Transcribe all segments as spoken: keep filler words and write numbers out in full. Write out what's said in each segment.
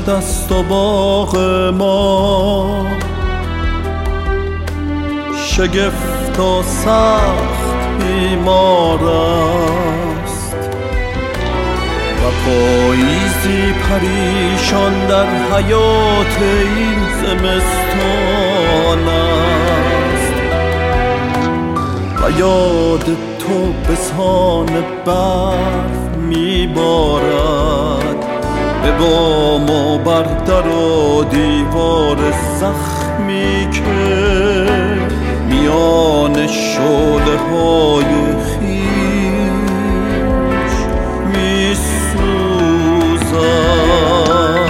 است و باغ ما، شگفت و سخت بیمار است و پاییزی پریشان در حیات این زمستان است و یاد تو به سان برف میبارد به بام و بر در و دیوار زخمی که میان شعله های خویش میسوزد.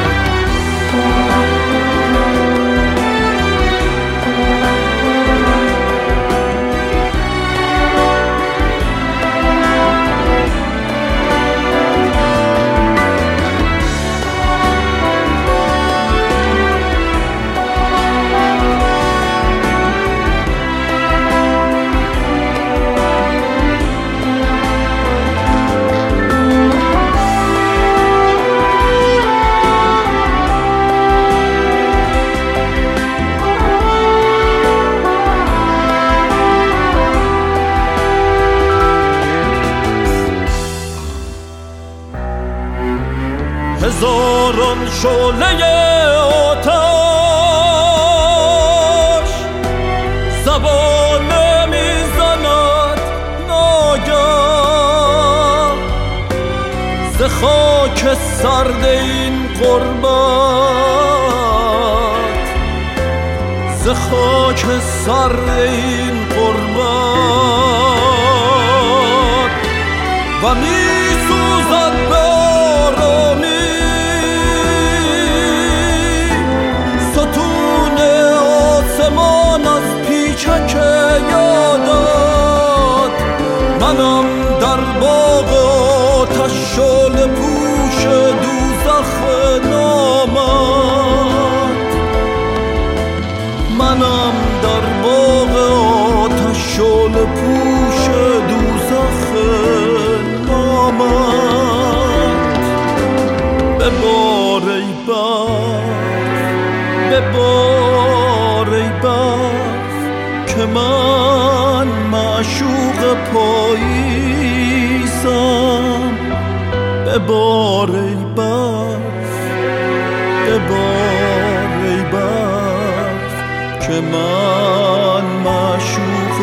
هزاران شعله آتش زبانه میزند ناگه ز خاک سرد این غربت، ز خاک سرد این غربت و میسوزد به آرامی چک یادت. منم در باغ آتش شعله پوش دوزخ نامت، منم در باغ آتش شعله پوش دوزخ نامت. ببار ای برف، ببار ای برف که من معشوق پاییزم. ببار ای برف، ببار ای برف که من معشوق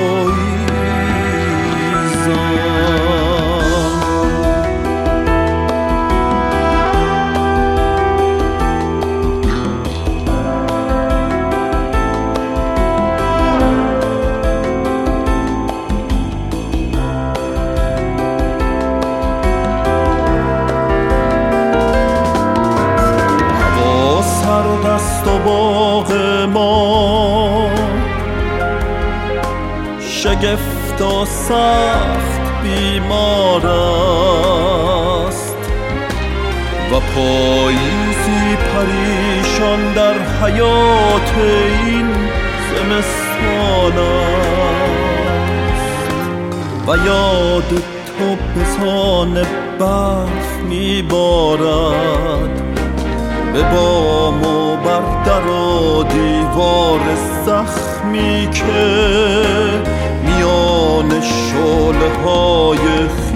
پاییزم. دست و باغ ما شگفت و سخت بیمار است و پاییزی پریشان در حیات این زمستان است و یاد تو به سان برف میبارد به بام و بر در و دیوار زخمی که میان شعله های